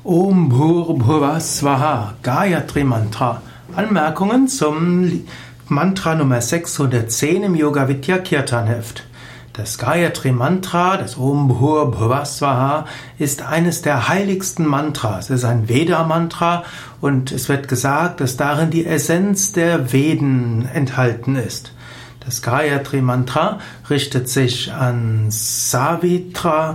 Om Bhur Swaha, Gayatri Mantra. Anmerkungen zum Mantra Nummer 610 im Yoga Vidya Kirtan Heft. Das Gayatri Mantra, das Om Bhur Swaha, ist eines der heiligsten Mantras. Es ist ein Veda-Mantra und es wird gesagt, dass darin die Essenz der Veden enthalten ist. Das Gayatri Mantra richtet sich an Savitri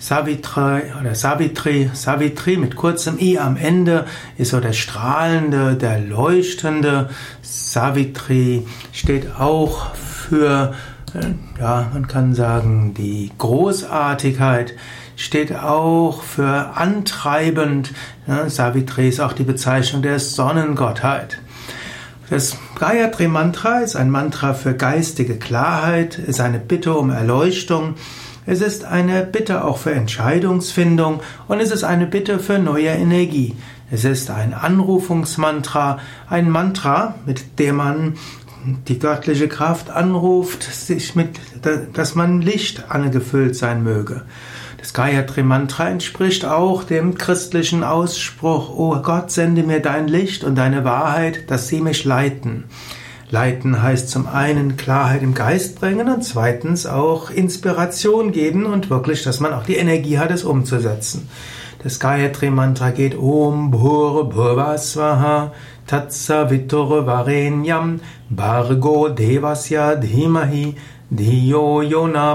mit kurzem I am Ende ist so der strahlende, der leuchtende. Savitri steht auch für, man kann sagen, die Großartigkeit, steht auch für antreibend. Savitri ist auch die Bezeichnung der Sonnengottheit. Das Gayatri Mantra ist ein Mantra für geistige Klarheit, ist eine Bitte um Erleuchtung. Es ist eine Bitte auch für Entscheidungsfindung und es ist eine Bitte für neue Energie. Es ist ein Anrufungsmantra, ein Mantra, mit dem man die göttliche Kraft anruft, dass man Licht angefüllt sein möge. Das Gayatri Mantra entspricht auch dem christlichen Ausspruch: O Gott, sende mir dein Licht und deine Wahrheit, dass sie mich leiten. Leiten heißt zum einen Klarheit im Geist bringen und zweitens auch Inspiration geben und wirklich, dass man auch die Energie hat, es umzusetzen. Das Gayatri Mantra geht Om Bhur Swaha Tatsavitur Varenyam Bhargo Devasya Dhimahi Dhiyo Yona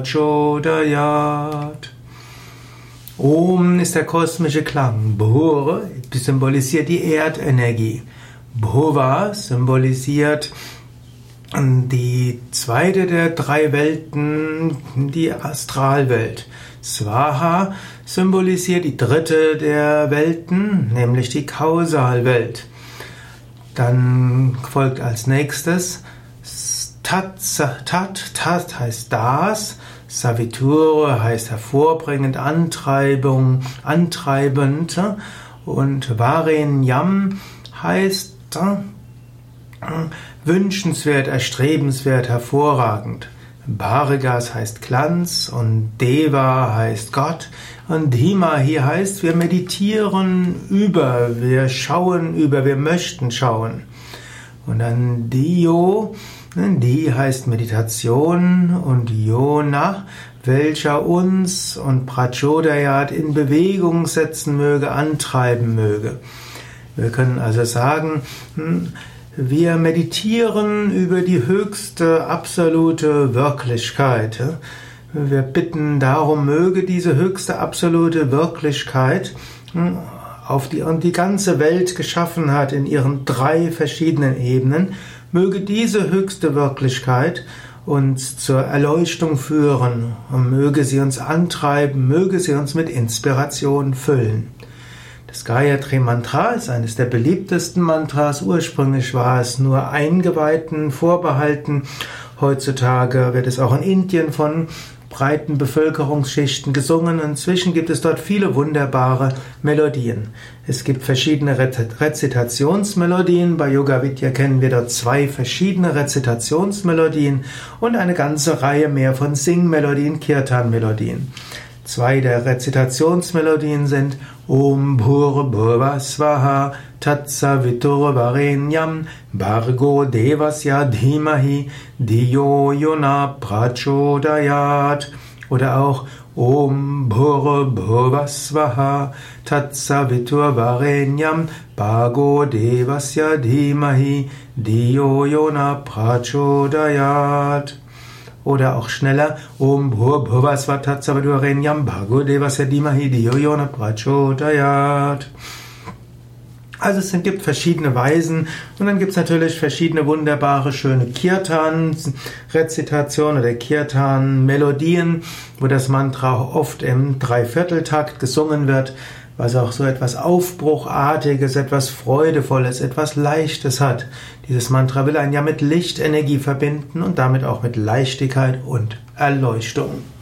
Prachodayat. Om ist der kosmische Klang. Bhur symbolisiert die Erdenergie. Bhuva symbolisiert die zweite der drei Welten, die Astralwelt. Swaha symbolisiert die dritte der Welten, nämlich die Kausalwelt. Dann folgt als nächstes Tat heißt das, Savitur heißt hervorbringend, Antreibung, antreibend und Varenyam heißt wünschenswert, erstrebenswert, hervorragend. Bhargas heißt Glanz und Deva heißt Gott und Dhimahi heißt wir meditieren über, wir schauen über, wir möchten schauen. Und dann Dhiyo, Di heißt Meditation und Yona, welcher uns und Prachodayat in Bewegung setzen möge, antreiben möge. Wir können also sagen, wir meditieren über die höchste absolute Wirklichkeit. Wir bitten darum, möge diese höchste absolute Wirklichkeit, die ganze Welt geschaffen hat in ihren drei verschiedenen Ebenen, möge diese höchste Wirklichkeit uns zur Erleuchtung führen und möge sie uns antreiben, möge sie uns mit Inspiration füllen. Das Gayatri Mantra ist eines der beliebtesten Mantras. Ursprünglich war es nur Eingeweihten vorbehalten. Heutzutage wird es auch in Indien von breiten Bevölkerungsschichten gesungen. Inzwischen gibt es dort viele wunderbare Melodien. Es gibt verschiedene Rezitationsmelodien. Bei Yoga Vidya kennen wir dort 2 verschiedene Rezitationsmelodien und eine ganze Reihe mehr von Singmelodien, Kirtan-Melodien. 2 der Rezitationsmelodien sind Om Bhur Swaha Tatsavitur Varenyam Bhargo Devasya Dhimahi Dhiyo Yona Prachodayat oder auch Om Bhur Swaha Tatsavitur Varenyam Bhargo Devasya Dhimahi Dhiyo Yona Prachodayat. Oder auch schneller, Om Bhur Swaha Tatsavitur Varenyam Bhargo Devasya Dhimahi Dhiyo Yona Prachodayat. Also es gibt verschiedene Weisen und dann gibt es natürlich verschiedene wunderbare, schöne Kirtan-Rezitationen oder Kirtan-Melodien, wo das Mantra oft im Dreivierteltakt gesungen wird, was auch so etwas Aufbruchartiges, etwas Freudevolles, etwas Leichtes hat. Dieses Mantra will einen ja mit Lichtenergie verbinden und damit auch mit Leichtigkeit und Erleuchtung.